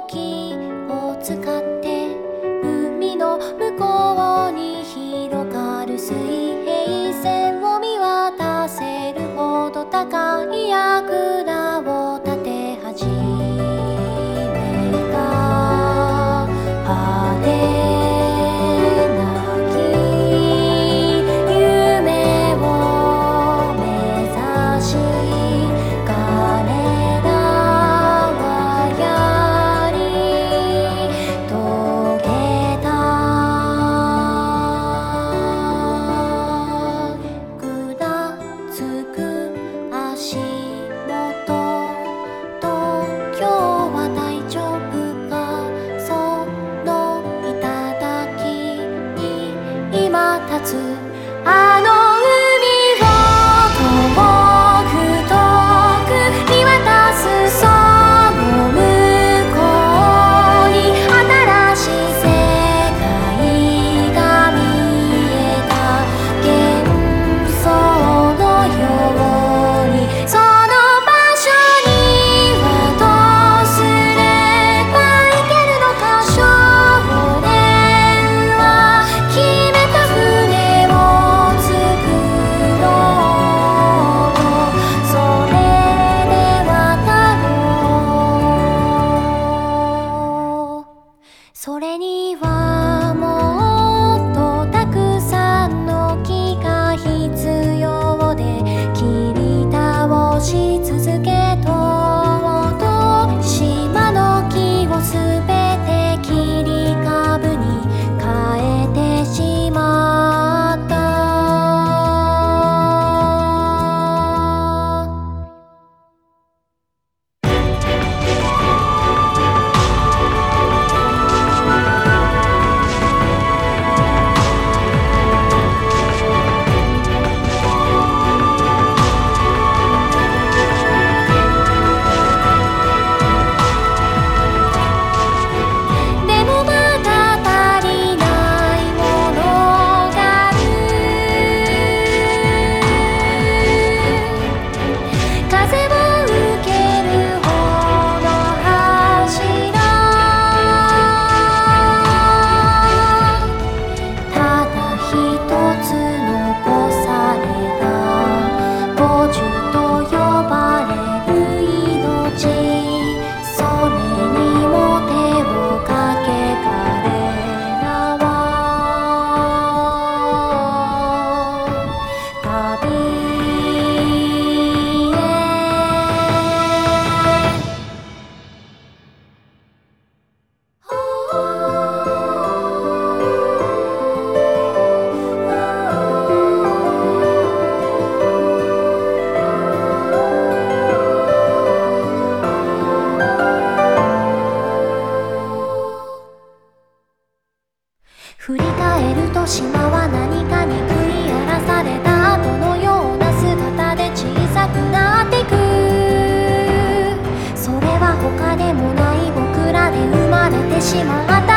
気を使って海の向こうに広がる水平線を見渡せるほど高い櫓を立て始めた。派手なき夢を目指し彼らはやり遂げた。ぐらつく足元と今日は大丈夫か。その頂に今立つあの海を遠く遠く見渡す。その向こうに新しい世界が見えた。幻想のようにその場所にはどうすれば行けるのか。少年は決めた船を作ろうと。それで渡ろう。それにはもっとたくさんの木が必要で、切り倒し続けとうと島の木をすべて切り株に変えてしまった。でもまだ足りないものがある。風を受ける方の柱、ただ一つ残された母樹と呼ばれる命。それにも手をかけ彼らは旅振り返ると島は何かに食い荒らされた後のような姿で小さくなっていく。それは他でもない僕らで生まれてしまった